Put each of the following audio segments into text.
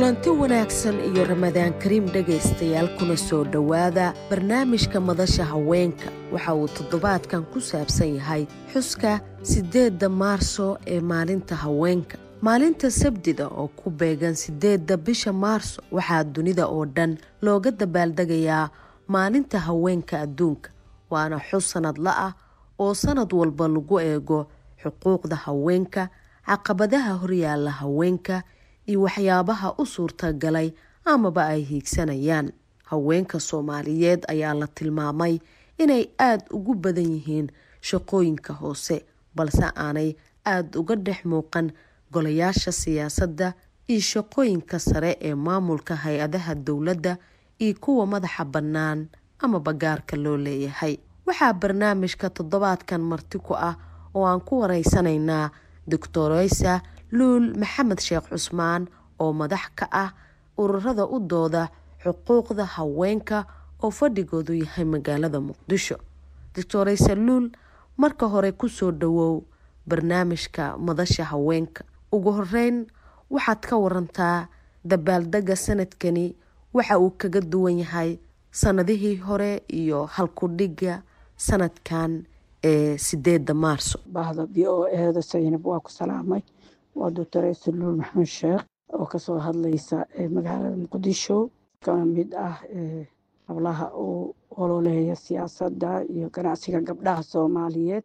kulanti wanaagsan iyo Ramadaan Kariim dhagaystayaal kuna soo dhawaada barnaamijka madasha haweenka. Waxa uu toddobaadkan ku saabsan yahay xuska 8 Maarso ee maalinta haweenka. Maalinta Sabtida oo ku beegan 8 bisha Maarso waxaa dunida oo dhan looga dabaaldagayaa maalinta haweenka adduunka. Waana xus sanadle ah oo sanad walba lagu eego xuquuqda haweenka, caqabadaha horyaalla haweenka iyo waxyaabaha u suurtagalay amaba ay hiigsanayaan. Haweenka Soomaaliyeed ayaa la tilmaamay inay aad ugu badan yihiin shaqooyinka hoose, balse aanay aad uga dhex muuqan golayaasha siyaasadda iyo shaqooyinka sare ee maamulka hay'adaha dowladda iyo kuwa madaxa bannaan ama bagaarka loo leeyahay. Waxaa barnaamijka toddobaadkan marti ku ah oo aan ku wareysanaynaa Dr. Luul Maxamed Sheekh Cusmaan oo madax ka ah ururada u dooda xuquuqda haweenka oo fadhigoodu yahay magaalada Muqdisho. Dr. Luul, marka hore ku soo dhawow barnaamijka madasha haweenka. Ugu horeyn waxaad ka warantaa dabaaldega sanadkani waxa uu kaga duwan yahay sanadihii hore iyo halku dhiga sanadkan ee 8 Maarso. bahda BOA Zaynab waa ku salaamay. waa Dr. Luul Maxamed Sheekh oo ka soo hadlaysa magaalada Muqdisho, kana mid ah howlaha oo ololeeya siyaasadda iyo ganacsiga gabdhaha Soomaaliyeed.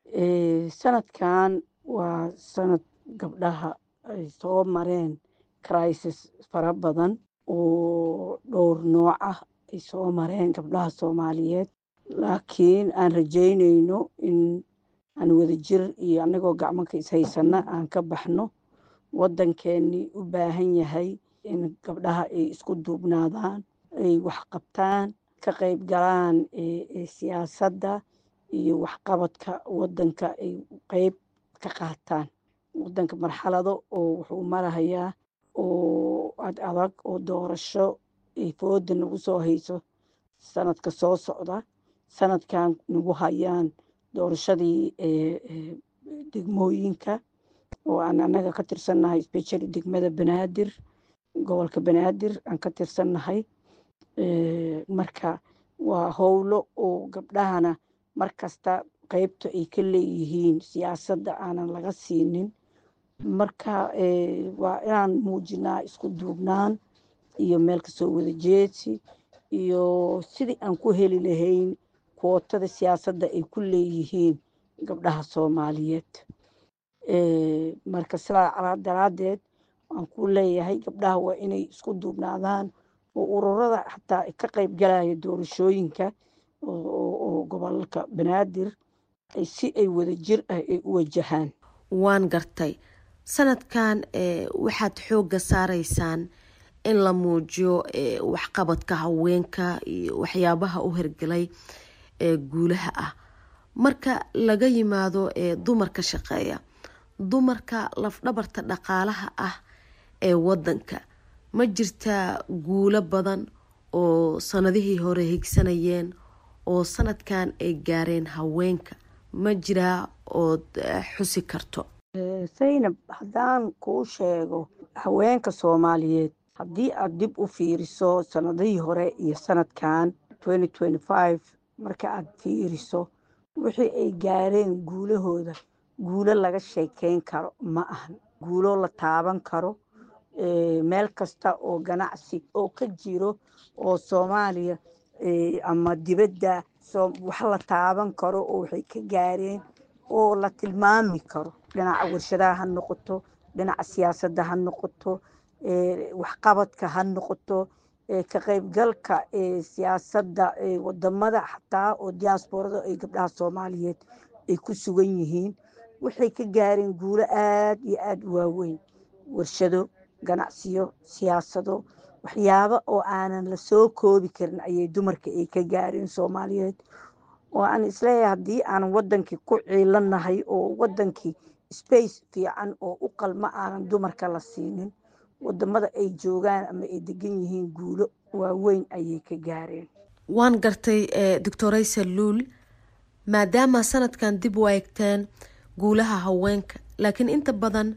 Sanadkan waa sanad gabdhaha ay soo mareen crisis fara badan oo dhowr nooc ah ay soo mareen gabdhaha Soomaaliyeed, laakiin aan rajaynayno in aan wadajir iyo anagoo gacmanka ishaysana aan ka baxno. Wadankeeni u baahan yahay in gabdhaha ay isku duubnaadaan, ay wax qabtaan, ka qayb galaan siyaasadda iyo waxqabadka wadanka ay qayb ka qaataan. Wadanka marxalado oo wuxuu marahayaa oo adag oo doorasho ay fooda nagu soo hayso sanadka soo socda. Sanadkan nagu hayaan doorashadii degmooyinka oo aan anaga ka tirsannahay, especially degmada Banaadir, gobolka Banaadir aan ka tirsannahay. Marka waa howlo oo gabdhahana markasta qaybta ay ka leeyihiin siyaasadda aanan laga siinin. Marka waa inaan muujinaa isku duubnaan iyo meel kasoo wada jeedsi iyo sidii aan ku heli lahayn kootada siyaasadda ay ku leeyihiin gabdhaha Soomaaliyeed. Marka sidaa daraadeed aan ku leeyahay gabdhaha waa inay isku duubnaadaan oo ururada xataa ka qayb galaya doorashooyinka oo gobolka Banaadir si ay wadajir ah ay u wajahaan. Waan gartay. Sanadkan waxaad xooga saaraysaan in la muujiyo waxqabadka haweenka iyo waxyaabaha u hirgalay guulaha ah. Marka laga yimaado dumarka shaqeeya, dumarka lafdhabarta dhaqaalaha ah ee wadanka, ma jirtaa guulo badan oo sanadihii hore higsanayeen oo sanadkan ay gaareen haweenka? Ma jiraa ood xusi karto? Zaynab, haddaan kuu sheego haweenka Soomaaliyeed, haddii aad dib u fiiriso sanadihii hore iyo sanadkan 2025 marka aad fiiriso wixii ay gaareen guulahooda, guulo laga sheekeyn karo ma ahan. guulo la taaban karo. Meel kasta oo ganacsi oo ka jiro oo Soomaaliya ama dibadda wax la taaban karo oo waxay ka gaareen oo la tilmaami karo. Dhinaca warshadaha ha noqoto, dhinaca siyaasadda ha noqoto, waxqabadka ha noqoto, ka qaybgalka siyaasadda wadamada xataa oo diasporada ay gabdhaha Soomaaliyeed ay ku sugan yihiin. Waxay ka gaareen guulo aad iyo aad u waaweyn. Warshado, ganacsiyo, siyaasado, waxyaabo oo aanan la soo koobi karin ayay dumarka ay ka gaareen Soomaaliyeed. oo aan isleeyahay haddii aan wadankii ku ciilanahay oo wadankii space fiican oo u qalma aanan dumarka la siinin, wadamada ay joogaan ama ay degan yihiin guulo waaweyn ayay ka gaareen. waan gartay Dr. Luul, maadaama sanadkan dib u eegteen guulaha haweenka, laakiin inta badan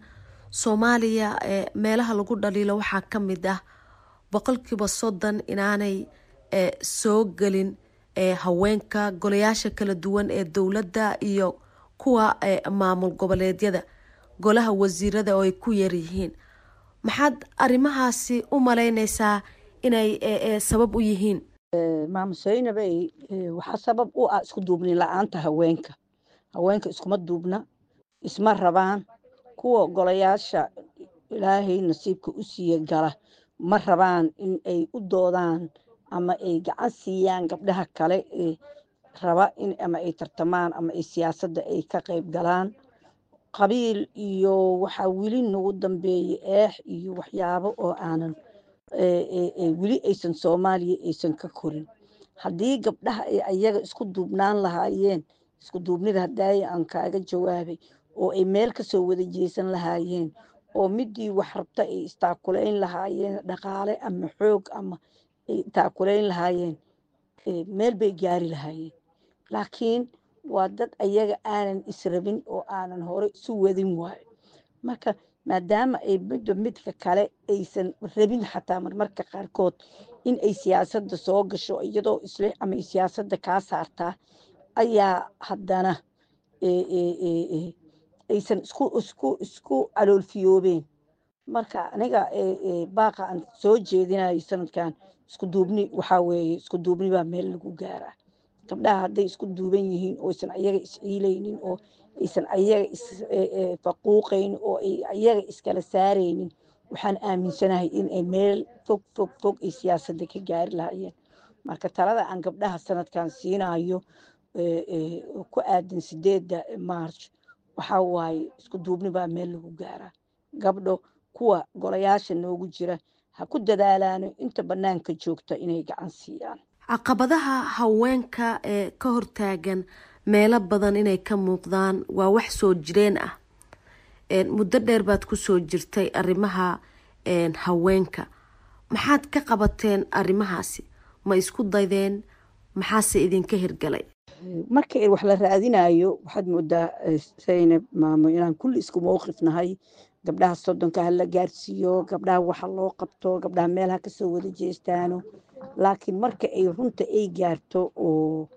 soomaaliya meelaha lagu dhaliilo waxaa ka mid ah 30% inaanay soo gelin haweenka golayaasha kala duwan ee dowladda iyo kuwa maamul goboleedyada, golaha wasiirada oo ay ku yar yihiin. maxaad arrimahaasi u malaynaysaa inay sabab u yihiin? maamo Saynabay, waxaa sabab u ah isku duubni la'aanta haweenka. haweenka iskuma duubna, isma rabaan. kuwa golayaasha ilaahay nasiibka u siiya gala ma rabaan in ay u doodaan ama ay gacan siiyaan gabdhaha kale raba in ama ay tartamaan ama ay siyaasadda ay ka qayb galaan. qabiil iyo waxaa weli nagu dambeeyey eex iyo waxyaabo oo aanan weli aysan Soomaaliya aysan ka korin. haddii gabdhaha ay ayaga isku duubnaan lahaayeen, isku duubnida haddaay aan kaaga jawaabay, oo ay meel ka soo wada jeesan lahaayeen, oo midii wax rabta ay istaakulayn lahaayeen dhaqaale ama xoog ama ay taakulayn lahaayeen, meel bay gaari lahaayeen. laakiin waa dad ayaga aanan israbin oo aanan hore isu wadin waayo. marka maadaama ay midka kale aysan rabin xataa marmarka qaarkood in ay siyaasadda soo gasho iyadoo isle ama ay siyaasadda kaa saartaa, ayaa haddana aysan isku caloolfiyoobeen. marka aniga baaqa aan soo jeedinayo sanadkan isku duubni waxaa weeye, isku duubni baa meel lagu gaaraa. gabdhaha hadday isku duuban yihiin oo aysan ayaga isciilaynin oo aysan ayaga faquuqayn oo ay ayaga iskala saaraynin, waxaan aaminsanahay in ay meel fog ay siyaasadda ka gaari lahaayeen. marka talada aan gabdhaha sanadkan siinayo ku aadan 8 Maarch waxaa waaye isku duubni baa meel lagu gaaraa. gabdho kuwa golayaasha noogu jira ha ku dadaalaano inta banaanka joogta inay gacan siiyaan. caqabadaha haweenka ka hortaagan meelo badan inay ka muuqdaan waa wax soo jireen ah. muddo dheer baad ku soo jirtay arrimaha haweenka. maxaad ka qabateen arrimahaasi? ma isku daydeen? maxaase idinka hirgalay? markii wax la raadinayo waxaad moodaa Saynab maamo inaan kulli isku mowqif nahay. gabdhaha 30 ha la gaarsiiyo, gabdhaha waxa loo qabto, gabdhaha meelaha ka soo wada jeestaano. laakiin marka ay runta ay gaarto oo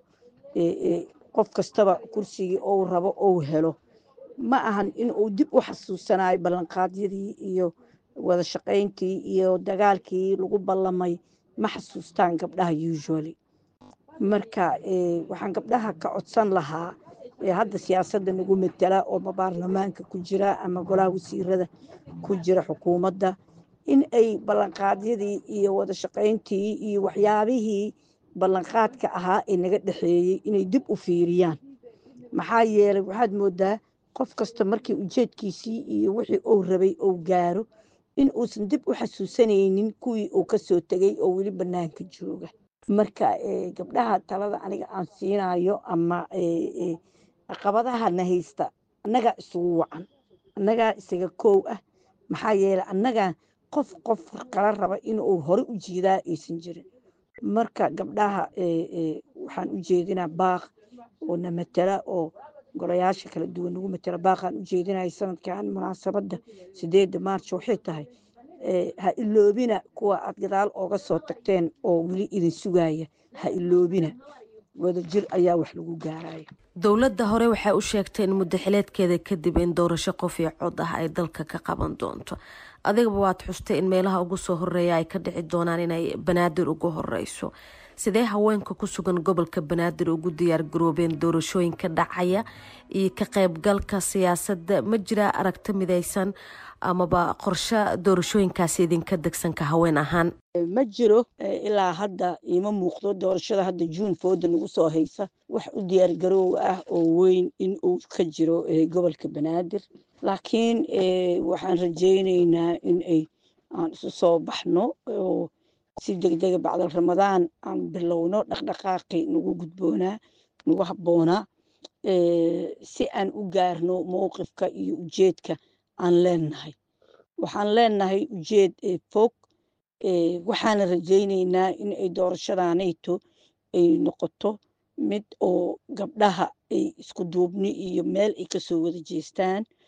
qof kastaba kursigii uu rabo uu helo, ma ahan in uu dib u xasuusanayo ballanqaadyadii iyo wada shaqayntii iyo dagaalkii lagu ballamay. ma xasuustaan gabdhaha usually. marka waxaan gabdhaha ka codsan lahaa hadda siyaasadda nagu matala oo baarlamaanka ku jira ama golaha wasiirada ku jira xukuumadda, in ay ballanqaadyadii iyo wada shaqayntii iyo waxyaabihii ballanqaadka ahaa ee naga dhexeeyey inay dib u fiiriyaan. maxaa yeelay waxaad moodaa qof kasta markii ujeedkiisii iyo wixii uu rabay uu gaaro in uusan dib u xasuusanaynin kuwii uu ka soo tegay oo weli bannaanka jooga. marka gabdhaha talada aniga aan siinayo ama caqabadaha na haysta, annagaa isugu wacan, annagaa isaga koow ah. maxaa yeelay annagaa qof kala raba inuu hore u jiidaa aysan jirin. marka gabdhaha waxaan u jeedinaa baaq oo na matala oo golayaasha kala duwan nagu matala. baaqaan u jeedinaya sanadkan munaasabadda 8 Maarch waxay tahay ha iloobina kuwa aad gadaal ooga soo tagteen oo weli idin sugaya. ha iloobina, wadajir ayaa wax lagu gaaraya. dowladda hore waxay u sheegtay in muddo xileedkeeda kadib in doorasho qof iyo cod ah ay dalka ka qaban doonto. adigaba waad xustay in meelaha ugu soo horeeya ay ka dhici doonaan inay Banaadir ugu horeyso. sidee haweenka ku sugan gobolka Banaadir ugu diyaar garoobeen doorashooyinka dhacaya iyo ka qaybgalka siyaasadda? ma jira aragti midaysan amaba qorshe doorashooyinkaasi idinka degsanka haween ahaan? ma jiro ilaa hadda ima muuqdo doorashada hadda June fooda nagu soo haysa wax u diyaar garoow ah oo weyn in uu ka jiro gobolka Banaadir. laakiin waxaan rajaynaynaa in aan isu soo baxno oo si degdeg bacda Ramadaan aan bilowno dhaqdhaqaaqii nagu gudboonaa nagu habboonaa si aan u gaarno mowqifka iyo ujeedka aan leenahay. waxaan leenahay ujeed fog. waxaan rajaynaynaa in ay doorashadanayto ay noqoto mid oo gabdhaha ay isku duubni iyo meel ay kasoo wada jeestaan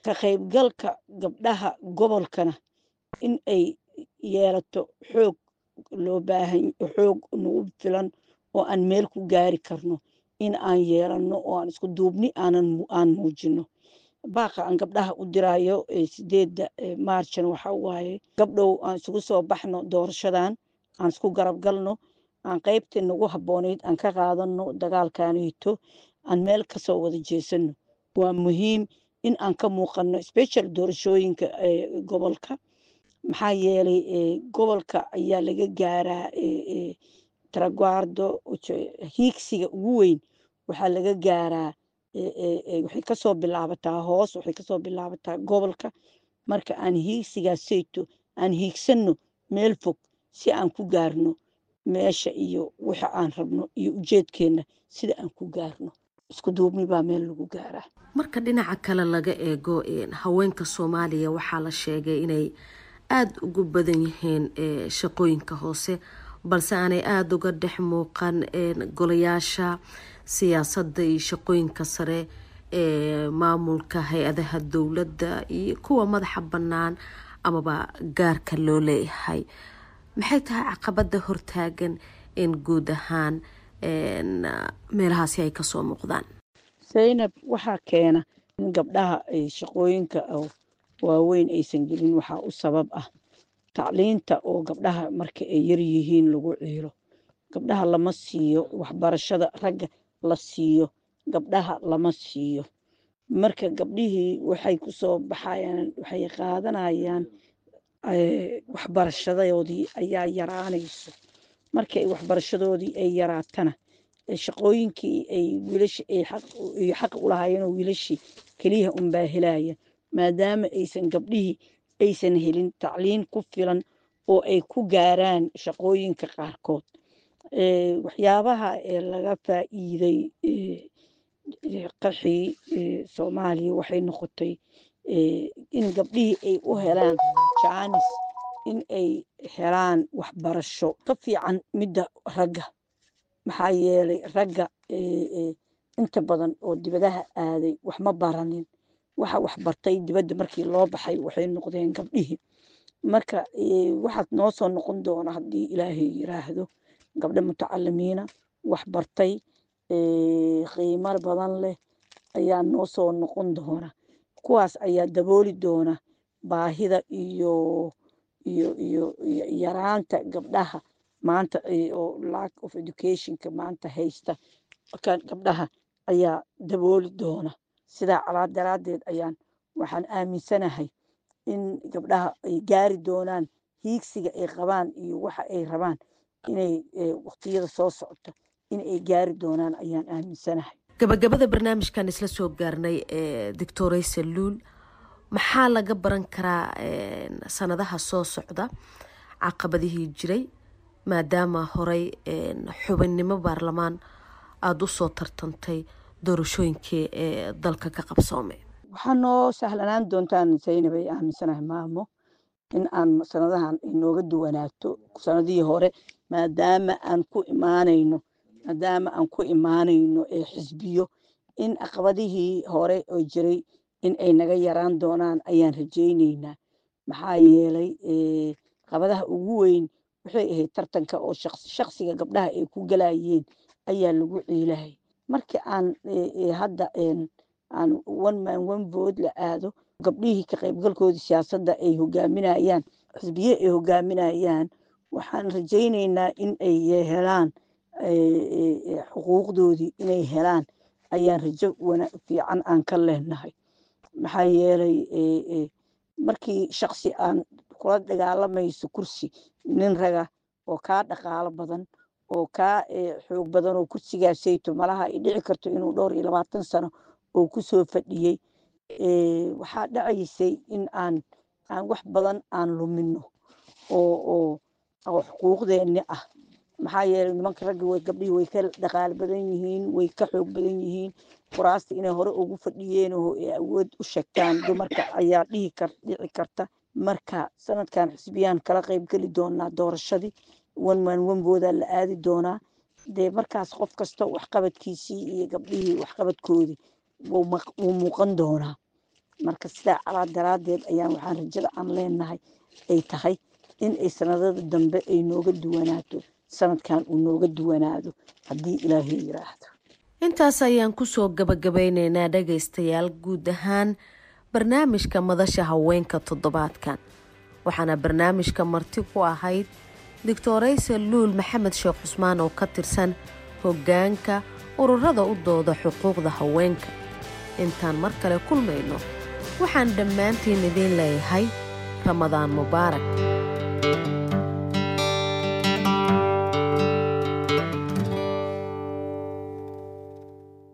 ka qaybgalka gabdhaha gobolkana in ay yeelato xoog loo baahan xoog nagu filan oo aan meel ku gaari karno in aan yeelano oo aan isku duubni aan muujino. baaqa aan gabdhaha u diraayo 8 maarjan waxa waaye gabdhow aan isugu soo baxno doorashadan, aan isku garab galno, aan qaybtii nagu habboonayd aan ka qaadano dagaalkanito, aan meel kasoo wada jeesano. waa muhiim in aan ka muuqano special doorashooyinka gobolka, maxaa yeelay gobolka ayaa laga gaaraa taraguardo hiigsiga ugu weyn waxaa laga gaaraa waxay kasoo bilaabataa hoos, waxay kasoo bilaabataa gobolka. marka aan hiigsigaasayto aan hiigsano meel fog si aan ku gaarno meesha iyo waxa aan rabno iyo ujeedkeena sida aan ku gaarno. isku duubni baa meel lagu gaaraa. marka dhinaca kale laga eego haweenka Soomaaliya waxaa la sheegay inay aada ugu badan yihiin shaqooyinka hoose, balse aanay aada uga dhex muuqan golayaasha siyaasadda iyo shaqooyinka sare ee maamulka hay-adaha dowladda iyo kuwa madaxa bannaan amaba gaarka loo leeyahay. maxay tahay caqabada hortaagan in guud ahaan meelahaasi ay kasoo muuqdaan? Zainab, waxaa keena in gabdhaha ay shaqooyinka waaweyn aysan gelin waxaa u sabab ah tacliinta oo gabdhaha marka ay yar yihiin lagu ciilo. gabdhaha lama siiyo waxbarashada ragga la siiyo, gabdhaha lama siiyo. marka gabdhihii waxay kusoo baxayaan, waxay qaadanayaan waxbarashadoodii ayaa yaraanayso. markay waxbarashadoodii ay yaraatana shaqooyinkii ay wiilasha ay xaq u lahaayeen oo wiilashii keliya unbaa helaya, maadaama aysan gabdhihii aysan helin tacliin ku filan oo ay ku gaaraan shaqooyinka qaarkood. waxyaabaha laga faa'iiday qaxii Soomaaliya waxay noqotay in gabdhihii ay u helaan jaanis in ay helaan waxbarasho ka fiican midda ragga. maxaa yeelay ragga inta badan oo dibadaha aaday wax ma baranin, waxa wax bartay dibadda markii loo baxay waxay noqdeen gabdhihii. marka waxaad noo soo noqon doona haddii ilaahay yiraahdo gabdho mutacalimiina wax bartay qiimo badan leh ayaa noo soo noqon doona. kuwaas ayaa dabooli doona baahida iyo yaraanta gabdhaha maanta oo lack of educationka maanta haysta. gabdhaha ayaa dabooli doona. sidaa calaa daraadeed waxaan aaminsanahay in gabdhaha ay gaari doonaan hiigsiga ay qabaan iyo waxa ay rabaan inay waqtiyada soo socota in ay gaari doonaan ayaan aaminsanahay. gabagabada barnaamijkan isla soo gaarnay Doctoraysa Luul, maxaa laga baran karaa sanadaha soo socda caqabadihii jiray maadaama horey xubinnimo baarlamaan aada u soo tartantay doorashooyinkii ee dalka ka qabsoomay? waxaa noo sahlanaan doontaan Zainab ay aaminsanahay maamo in aan sanadahan inooga duwanaato sanadihii hore maadaama aan ku imaanayno xisbiyo in caqabadihii hore oo jiray in ay naga yaraan doonaan ayaan rajaynaynaa. maxaa yeelay caqabadaha ugu weyn waxay ahayd tartanka oo shaqsiga gabdhaha ay ku galayeen ayaa lagu ciilahay. markii aan hadda aan one man one vote la aado, gabdhihii ka qaybgalkooda siyaasadda ay hogaaminayaan xisbiye ay hogaaminayaan, waxaan rajaynaynaa in ay helaan xuquuqdoodii inay helaan ayaan rajo fiican aan ka leenahay. maxaa yeelay markii shaqsi aan kula dagaalamayso kursi nin raga oo kaa dhaqaalo badan oo kaa xoog badan oo kursigaasayto malaha ay dhici karto inuu 20 sano oo kusoo fadhiyey, waxaa dhacaysay in aan wax badan aan lumino oo xuquuqdeenni ah. maxaa yeelay nimanka ragga gabdhihii way ka dhaqaalo badan yihiin, way ka xoog badan yihiin. kuraasta inay hore ugu fadhiyeen oo awood u sheegtaan dumarka ayaa dhici karta. marka sanadkan xisbiyaan kala qayb geli doonaa doorashadii one man one vote la aadi doonaa. dee markaas qof kasta waxqabadkiisii iyo gabdhihii waxqabadkoodii wuu muuqan doonaa. marka sidaa calaa daraadeed ayaan waxaan rajada aan leenahay ay tahay in ay sanadada dambe ay nooga duwanaato sanadkan uu nooga duwanaado haddii ilaahay yiraahdo. intaas ayaan kusoo gabagabeyneynaa dhagaystayaal guud ahaan barnaamijka madasha haweenka toddobaadkan. waxaana barnaamijka marti ku ahayd Dr. Luul Maxamed Sheekh Cusmaan oo ka tirsan hoggaanka ururada u dooda xuquuqda haweenka. intaan mar kale kulmayno waxaan dhammaantiin idin leeyahay Ramadaan Mubaarak.